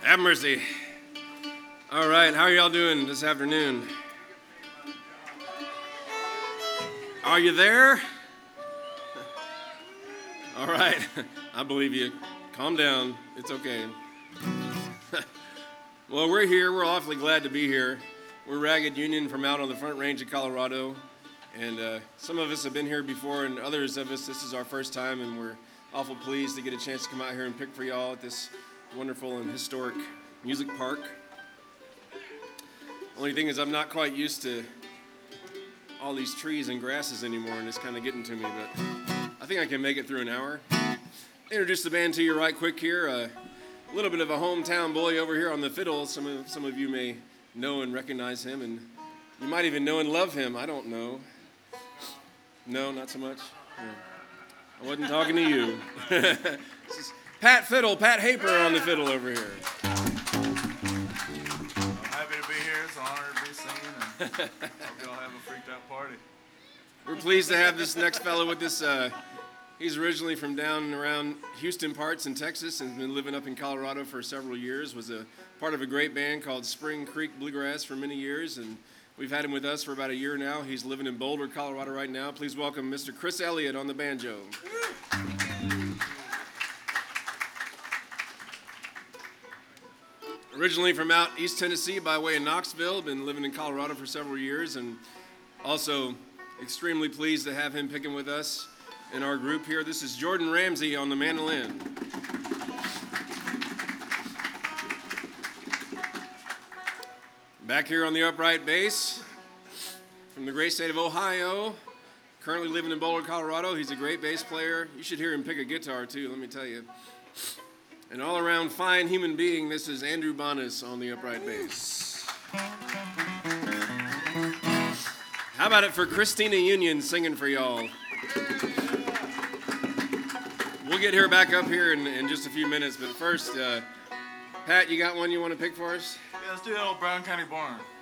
Have mercy. All right, how are y'all doing this afternoon? Are you there? All right, I believe you. Calm down. It's okay. Well, we're here. We're awfully glad to be here. We're Ragged Union from out on the Front Range of Colorado, and some of us have been here before, and others of us, this is our first time, and we're awful pleased to get a chance to come out here and pick for y'all at this wonderful and historic music park. Only thing is I'm not quite used to all these trees and grasses anymore, and it's kind of getting to me, but I think I can make it through an hour. Introduce the band to you right quick here. A little bit of a hometown boy over here on the fiddle. Some of you may know and recognize him, and you might even know and love him. I don't know. No, not so much? No. I wasn't talking to you. This is Pat Fiddle, Pat Haper on the fiddle over here. I'm happy to be here. It's an honor to be singing, and hope y'all have a freaked out party. We're pleased to have this next fellow with us. He's originally from down and around Houston parts in Texas and has been living up in Colorado for several years. Was a part of a great band called Spring Creek Bluegrass for many years, and we've had him with us for about a year now. He's living in Boulder, Colorado right now. Please welcome Mr. Chris Elliott on the banjo. Originally from out East Tennessee by way of Knoxville, been living in Colorado for several years, and also extremely pleased to have him picking with us in our group here. This is Jordan Ramsey on the mandolin. Back here on the upright bass, from the great state of Ohio, currently living in Boulder, Colorado. He's a great bass player. You should hear him pick a guitar too, let me tell you. An all-around fine human being, this is Andrew Bonas on the upright bass. How about it for Christina Union singing for y'all? We'll get her back up here in just a few minutes, but first, Pat, you got one you want to pick for us? Yeah, let's do that old Brown County Barn.